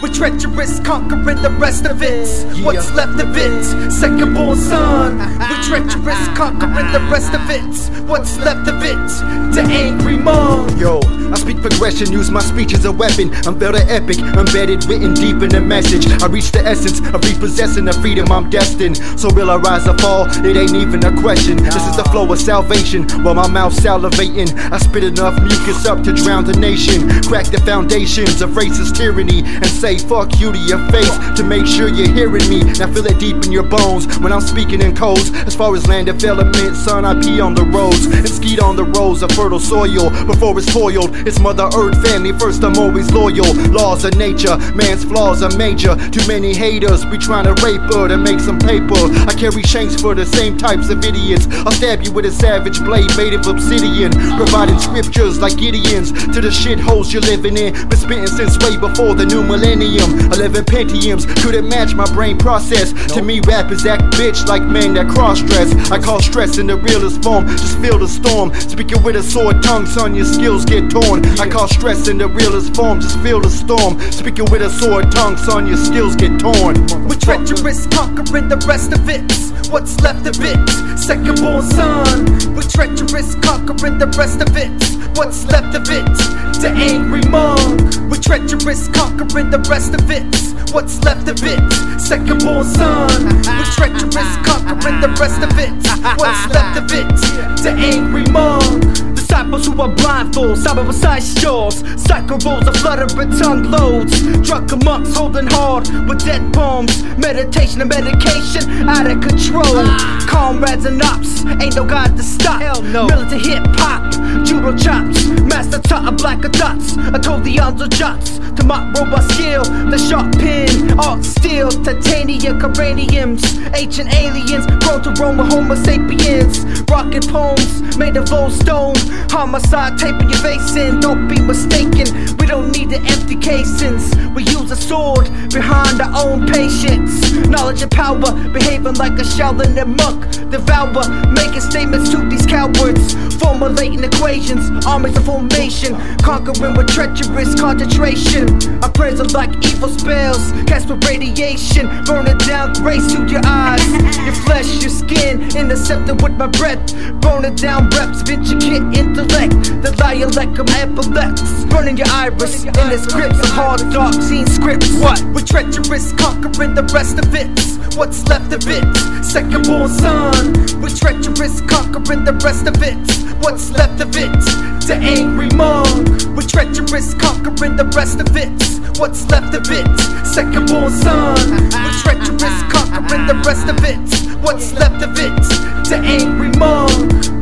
We're treacherous, conquering the rest of it. What's left of it? Second born son. We're treacherous, conquering the rest of it. What's left of it? The angry monk. Yo, I speak progression, use my speech as a weapon. Unveil the epic, embedded, written deep in the message. I reach the essence of repossessing the freedom I'm destined. So will I rise or fall? It ain't even a question. This is the flow of salvation, while my mouth salivating. I spit enough mucus up to drown the nation. Crack the foundations of racist tyranny and say fuck you to your face to make sure you're hearing me. Now feel it deep in your bones when I'm speaking in codes. As far as land development, son, I pee on the roads and skeet on the roads of fertile soil before it's foiled. It's Mother Earth family first, I'm always loyal. Laws of nature, man's flaws are major. Too many haters be trying to rape her to make some paper. I carry shanks for the same types of idiots. I'll stab you with a savage blade made of obsidian, providing scriptures like Gideon's to the shitholes you're living in. Been spitting since way before the new millennium. 11 Pentiums couldn't match my brain process. To me, rappers act bitch like men that cross-dress. I call stress in the realest form, just feel the storm. Speaking with a sore tongue, son, your skills get torn. I call stress in the realest form, just feel the storm. Speaking with a sore tongue, son, your skills get torn. We're treacherous, conquering the rest of it. What's left of it? Second born son. We're treacherous, conquering the rest of it. What's left of it? The angry monk. We're treacherous, conquering the rest of it. What's left of it? Second born son. We're treacherous, conquering the rest of it. What's left of it? The angry monk. Disciples who are blindfold, side beside shores. Psycho rolls of fluttering tongue loads. Drunken monks holding hard with dead poems. Meditation and medication out of control. Comrades and ops, ain't no God to stop. Hell no. Militant hip hop, judo chops. Master taught a black of dots. I told the odds of jots to mock robot skill. The sharp pen, art steel, titanium, caraniums. Ancient aliens, grown to roam with Homo sapiens. Rocket poems made of old stone. Homicide taping your face in, don't be mistaken. We don't need the empty casings. We use a sword behind our own patience. Knowledge and power, behaving like a Shaolin monk. Devour, making statements to these cowards. Formulating equations, armies of formation. Conquering with treacherous concentration. Our prayers are like evil spells, cast with radiation. Burning down grace to your eyes. Your flesh, your skin, intercepted with my breath. Burning down reps, intricate intellect. The dialectum epilepts. Burning your iris in the scripts of hard dark scene scripts. What? We're treacherous, conquering the rest of it. What's left of it? Second born son. We're treacherous, conquering the rest of it. What's left of it? The angry monk. We're treacherous, conquering the rest of it. What's left of it? Second born son. We're treacherous, conquering the rest of it. What's left of it? The angry monk.